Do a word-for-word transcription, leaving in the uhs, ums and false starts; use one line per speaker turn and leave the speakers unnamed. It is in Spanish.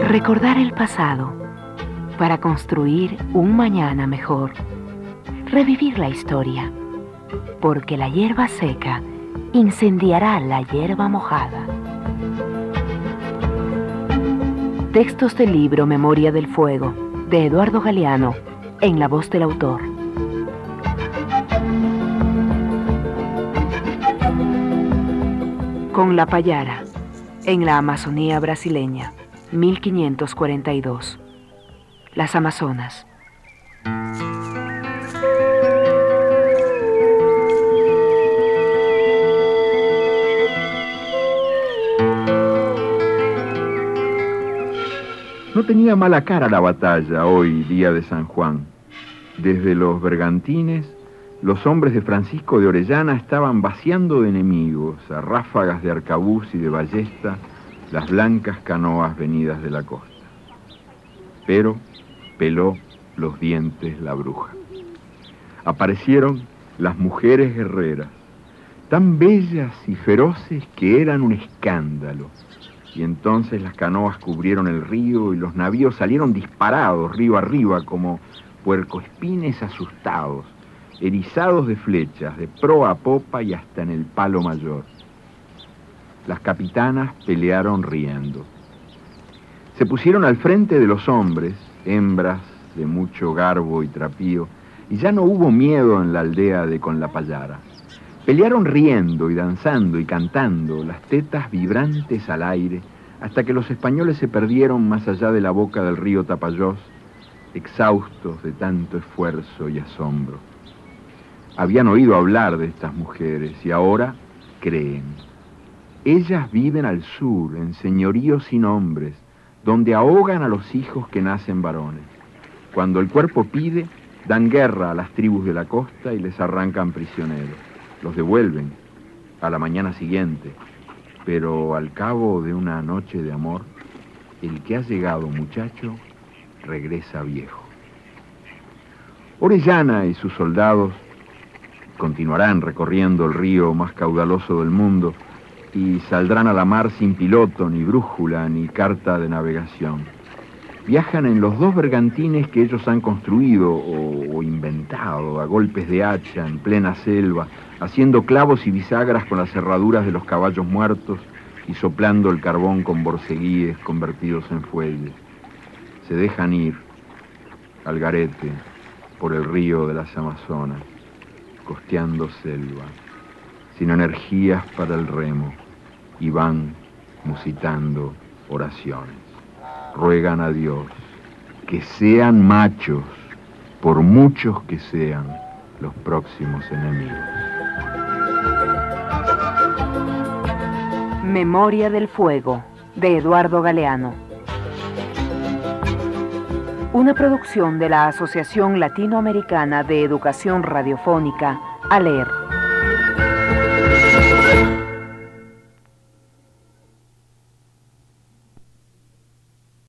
Recordar el pasado para construir un mañana mejor. Revivir la historia, porque la hierba seca incendiará la hierba mojada. Textos del libro Memoria del Fuego, de Eduardo Galeano, en la voz del autor. Con la Payara, en la Amazonía brasileña, mil quinientos cuarenta y dos. Las Amazonas.
No tenía mala cara la batalla hoy, día de San Juan. Desde los bergantines, los hombres de Francisco de Orellana estaban vaciando de enemigos, a ráfagas de arcabuz y de ballesta, las blancas canoas venidas de la costa. Pero peló los dientes la bruja. Aparecieron las mujeres guerreras, tan bellas y feroces que eran un escándalo. Y entonces las canoas cubrieron el río y los navíos salieron disparados río arriba como puercoespines asustados, erizados de flechas, de proa a popa y hasta en el palo mayor. Las capitanas pelearon riendo. Se pusieron al frente de los hombres, hembras de mucho garbo y trapío, y ya no hubo miedo en la aldea de Con la Payara. Pelearon riendo y danzando y cantando, las tetas vibrantes al aire, hasta que los españoles se perdieron más allá de la boca del río Tapajós, exhaustos de tanto esfuerzo y asombro. Habían oído hablar de estas mujeres y ahora creen. Ellas viven al sur, en señoríos sin hombres, donde ahogan a los hijos que nacen varones. Cuando el cuerpo pide, dan guerra a las tribus de la costa y les arrancan prisioneros. Los devuelven a la mañana siguiente, pero al cabo de una noche de amor, el que ha llegado muchacho regresa viejo. Orellana y sus soldados continuarán recorriendo el río más caudaloso del mundo y saldrán a la mar sin piloto, ni brújula, ni carta de navegación. Viajan en los dos bergantines que ellos han construido o, o inventado a golpes de hacha en plena selva, haciendo clavos y bisagras con las herraduras de los caballos muertos y soplando el carbón con borceguíes convertidos en fuelles. Se dejan ir al garete por el río de las Amazonas, costeando selva, sin energías para el remo, y van musitando oraciones. Ruegan a Dios que sean machos, por muchos que sean los próximos enemigos.
Memoria del Fuego, de Eduardo Galeano. Una producción de la Asociación Latinoamericana de Educación Radiofónica, ALER.